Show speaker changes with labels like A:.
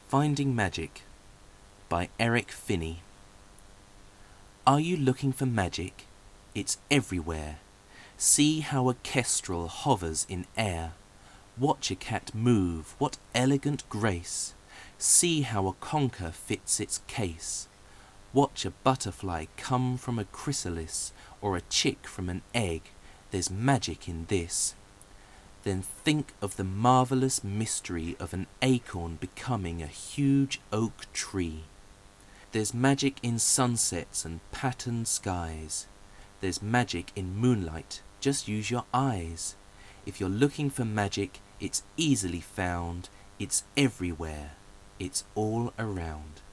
A: Finding Magic by Eric Finney. Are you looking for magic? It's everywhere. See how a kestrel hovers in air. Watch a cat move, what elegant grace. See how a conker fits its case. Watch a butterfly come from a chrysalis, or a chick from an egg. There's magic in this. Then think of the marvellous mystery of an acorn becoming a huge oak tree. There's magic in sunsets and patterned skies. There's magic in moonlight, just use your eyes. If you're looking for magic, it's easily found. It's everywhere. It's all around.